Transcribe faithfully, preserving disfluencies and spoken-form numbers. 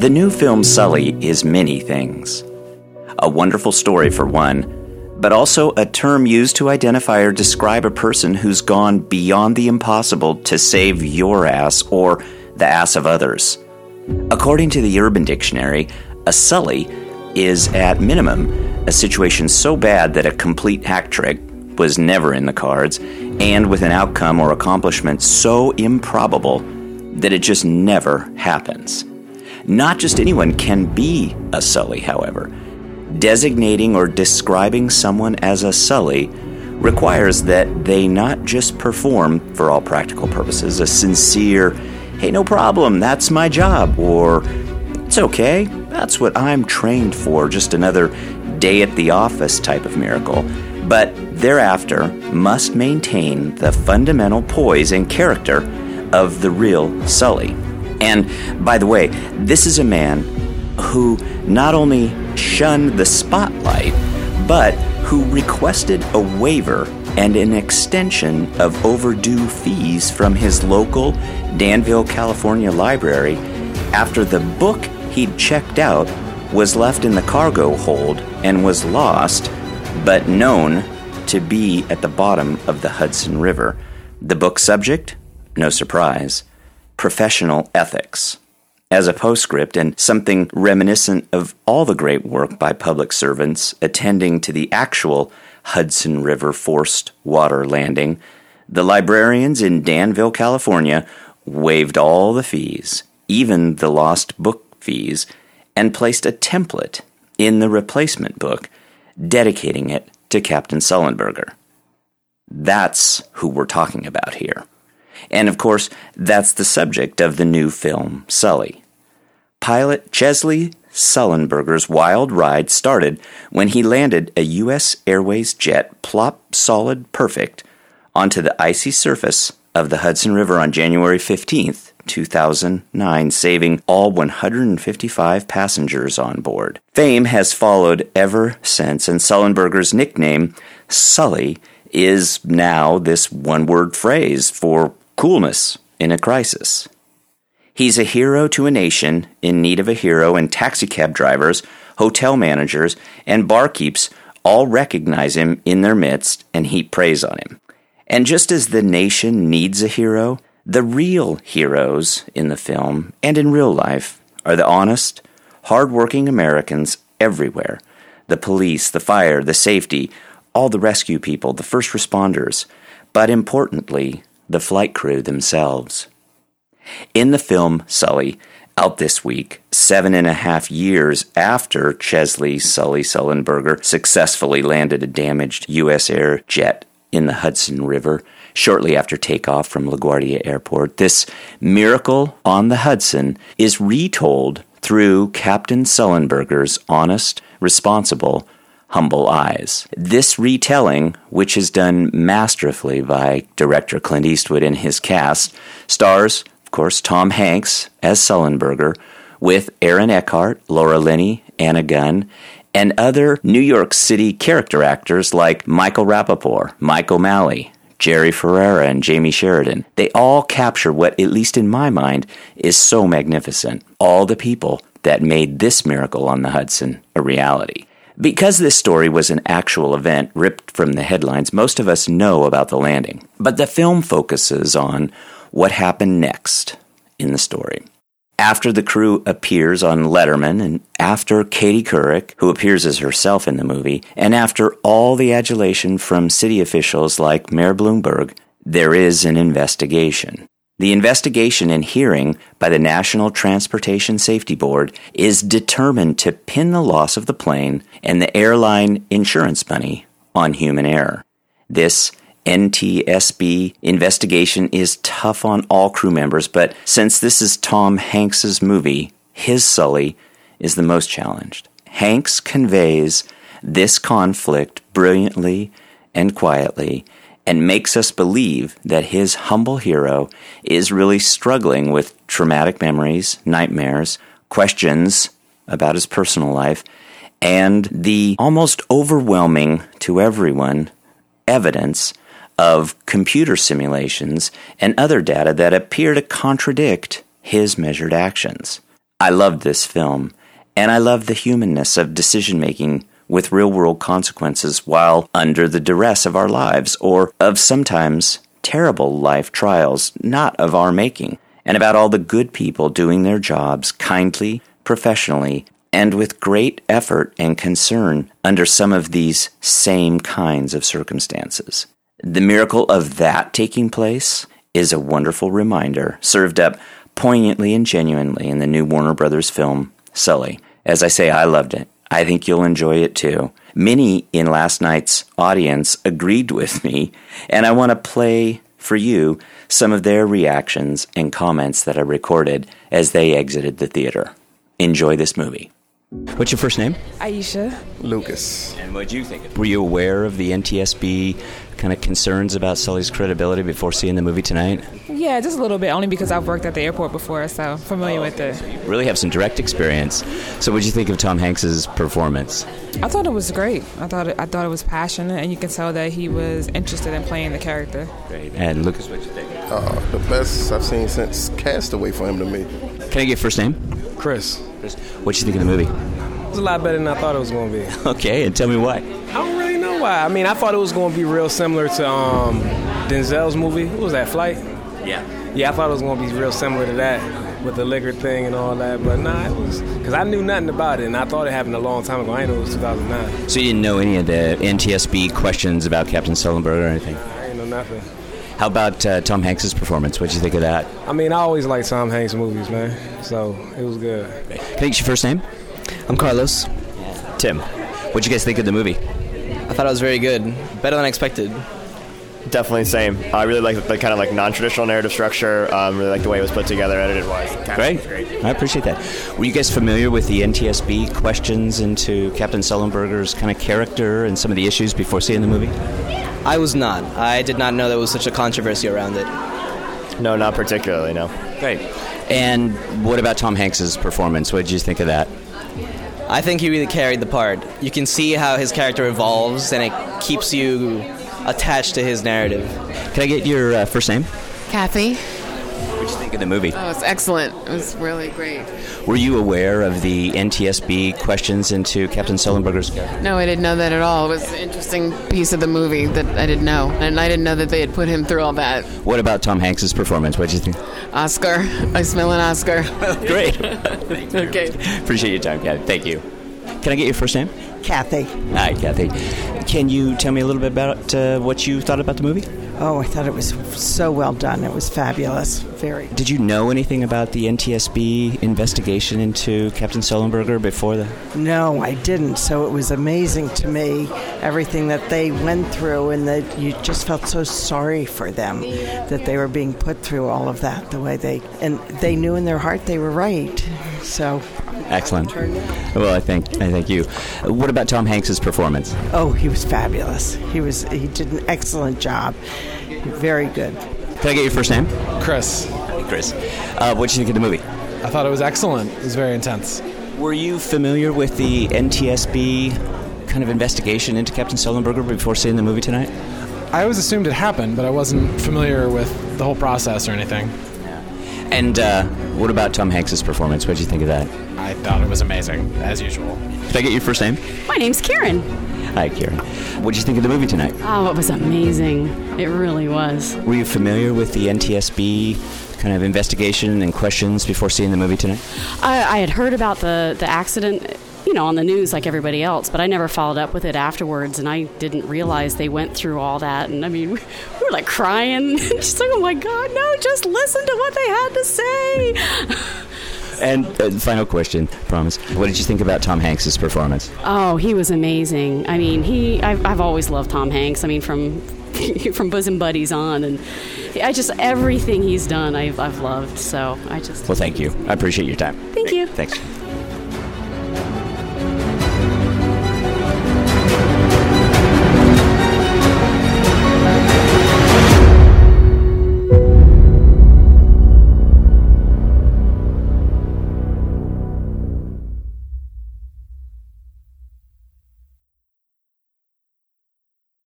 The new film Sully is many things. A wonderful story for one, but also a term used to identify or describe a person who's gone beyond the impossible to save your ass or the ass of others. According to the Urban Dictionary, a Sully is, at minimum, a situation so bad that a complete hack trick was never in the cards, and with an outcome or accomplishment so improbable that it just never happens. Not just anyone can be a Sully, however. Designating or describing someone as a Sully requires that they not just perform, for all practical purposes, a sincere, hey, no problem, that's my job, or it's okay, that's what I'm trained for, just another day at the office type of miracle, but thereafter must maintain the fundamental poise and character of the real Sully. And, by the way, this is a man who not only shunned the spotlight, but who requested a waiver and an extension of overdue fees from his local Danville, California library after the book he'd checked out was left in the cargo hold and was lost, but known to be at the bottom of the Hudson River. The book subject? No surprise. Professional ethics. As a postscript and something reminiscent of all the great work by public servants attending to the actual Hudson River forced water landing, the librarians in Danville, California, waived all the fees, even the lost book fees, and placed a template in the replacement book, dedicating it to Captain Sullenberger. That's who we're talking about here. And of course, that's the subject of the new film, Sully. Pilot Chesley Sullenberger's wild ride started when he landed a U S Airways jet plop solid perfect onto the icy surface of the Hudson River on January fifteenth, two thousand nine, saving all one hundred fifty-five passengers on board. Fame has followed ever since, and Sullenberger's nickname, Sully, is now this one-word phrase for coolness in a crisis. He's a hero to a nation in need of a hero, and taxicab drivers, hotel managers, and barkeeps all recognize him in their midst and heap praise on him. And just as the nation needs a hero, the real heroes in the film and in real life are the honest, hard-working Americans everywhere. The police, the fire, the safety, all the rescue people, the first responders, but importantly, the flight crew themselves. In the film Sully, out this week, seven and a half years after Chesley Sully Sullenberger successfully landed a damaged U S Air jet in the Hudson River shortly after takeoff from LaGuardia Airport, this miracle on the Hudson is retold through Captain Sullenberger's honest, responsible, humble eyes. This retelling, which is done masterfully by director Clint Eastwood and his cast, stars, of course, Tom Hanks as Sullenberger, with Aaron Eckhart, Laura Linney, Anna Gunn, and other New York City character actors like Michael Rapaport, Mike O'Malley, Jerry Ferrara, and Jamie Sheridan. They all capture what, at least in my mind, is so magnificent. All the people that made this miracle on the Hudson a reality. Because this story was an actual event ripped from the headlines, most of us know about the landing. But the film focuses on what happened next in the story. After the crew appears on Letterman, and after Katie Couric, who appears as herself in the movie, and after all the adulation from city officials like Mayor Bloomberg, there is an investigation. The investigation and hearing by the National Transportation Safety Board is determined to pin the loss of the plane and the airline insurance money on human error. This N T S B investigation is tough on all crew members, but since this is Tom Hanks's movie, his Sully is the most challenged. Hanks conveys this conflict brilliantly and quietly, and makes us believe that his humble hero is really struggling with traumatic memories, nightmares, questions about his personal life, and the almost overwhelming to everyone evidence of computer simulations and other data that appear to contradict his measured actions. I loved this film, and I loved the humanness of decision-making with real-world consequences while under the duress of our lives, or of sometimes terrible life trials not of our making, and about all the good people doing their jobs kindly, professionally, and with great effort and concern under some of these same kinds of circumstances. The miracle of that taking place is a wonderful reminder, served up poignantly and genuinely in the new Warner Brothers film, Sully. As I say, I loved it. I think you'll enjoy it too. Many in last night's audience agreed with me, and I want to play for you some of their reactions and comments that I recorded as they exited the theater. Enjoy this movie. What's your first name? Aisha. Lucas. And what did you think of it? Were you aware of the N T S B kind of concerns about Sully's credibility before seeing the movie tonight? Yeah, just a little bit, only because I've worked at the airport before, so familiar with it. So you really have some direct experience. So what did you think of Tom Hanks's performance? I thought it was great. I thought it, I thought it was passionate, and you can tell that he was interested in playing the character. Great. And Lucas, what did you think? Uh, the best I've seen since Castaway for him to me. Can I get your first name? Chris. Chris. What did you think of the movie? It was a lot better than I thought it was going to be. Okay, and tell me why. I don't really know why. I mean, I thought it was going to be real similar to um, Denzel's movie. What was that, Flight? Yeah. Yeah, I thought it was going to be real similar to that with the liquor thing and all that. But nah, it was because I knew nothing about it, and I thought it happened a long time ago. I didn't know it was two thousand nine. So you didn't know any of the N T S B questions about Captain Sullenberger or anything? I didn't know nothing. How about uh, Tom Hanks's performance? What did you think of that? I mean, I always liked Tom Hanks movies, man. So it was good. Can I get your first name? I'm Carlos. Tim. What did you guys think of the movie? I thought it was very good. Better than expected. Definitely same. I really like the kind of like non-traditional narrative structure. Um, really like the way it was put together, edited-wise. Great. great. I appreciate that. Were you guys familiar with the N T S B questions into Captain Sullenberger's kind of character and some of the issues before seeing the movie? I was not. I did not know there was such a controversy around it. No, not particularly, no. Great. And what about Tom Hanks's performance? What did you think of that? I think he really carried the part. You can see how his character evolves, and it keeps you attached to his narrative. Can I get your uh, first name? Kathy. What did you think of the movie? Oh, it's excellent. It was really great. Were you aware of the N T S B questions into Captain Sullenberger's character? No, I didn't know that at all. It was an interesting piece of the movie that I didn't know. And I didn't know that they had put him through all that. What about Tom Hanks's performance? What did you think? Oscar. I smell an Oscar. Great. Okay. Appreciate your time, Kathy. Thank you. Can I get your first name? Kathy. Hi, Kathy. Can you tell me a little bit about uh, what you thought about the movie? Oh, I thought it was so well done. It was fabulous. Very. Did you know anything about the N T S B investigation into Captain Sullenberger before the... No, I didn't. So it was amazing to me, everything that they went through, and that you just felt so sorry for them, that they were being put through all of that, the way they... And they knew in their heart they were right. So... Excellent. Well, I thank I thank you. What about Tom Hanks's performance? Oh, he was fabulous. He was he did an excellent job. Very good. Can I get your first name? Chris. Chris. Uh, what did you think of the movie? I thought it was excellent. It was very intense. Were you familiar with the N T S B kind of investigation into Captain Sullenberger before seeing the movie tonight? I always assumed it happened, but I wasn't familiar with the whole process or anything. And uh, what about Tom Hanks's performance? What did you think of that? I thought it was amazing, as usual. Can I get your first name? My name's Karen. Hi, Karen. What did you think of the movie tonight? Oh, it was amazing. It really was. Were you familiar with the N T S B kind of investigation and questions before seeing the movie tonight? I, I had heard about the, the accident, you know, on the news like everybody else, but I never followed up with it afterwards, and I didn't realize they went through all that. And I mean, we, we were like crying, just like, oh my God, no, just listen to what they had to say. And uh, final question, promise. What did you think about Tom Hanks's performance? Oh, he was amazing. I mean, he I've, I've always loved Tom Hanks. I mean, from from Bosom Buddies on, and I just everything he's done, I've I've loved. So I just well, thank you. I appreciate your time. Thank you. Thanks.